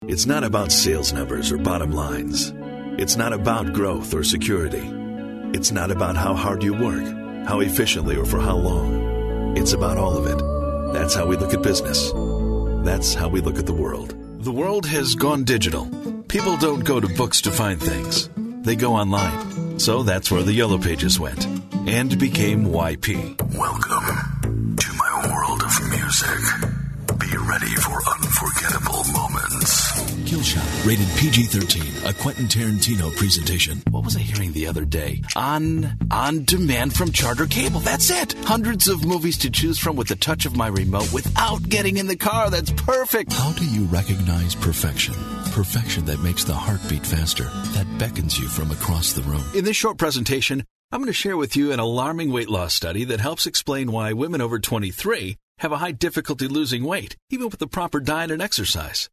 It's not about sales numbers or bottom lines. It's not about growth or security. It's not about how hard you work, how efficiently or for how long. It's about all of it. That's how we look at business. That's how we look at the world. The world has gone digital. People don't go to books to find things. They go online. So that's where the Yellow Pages went and became YP. Welcome to my world of music. Be ready for unforgettable moments. Killshot, rated PG-13, a Quentin Tarantino presentation. What was I hearing the other day? On demand from Charter Cable. That's it. Hundreds of movies to choose from with the touch of my remote without getting in the car. That's perfect. How do you recognize perfection? Perfection that makes the heartbeat faster, that beckons you from across the room. In this short presentation, I'm going to share with you an alarming weight loss study that helps explain why women over 23 have a high difficulty losing weight, even with the proper diet and exercise.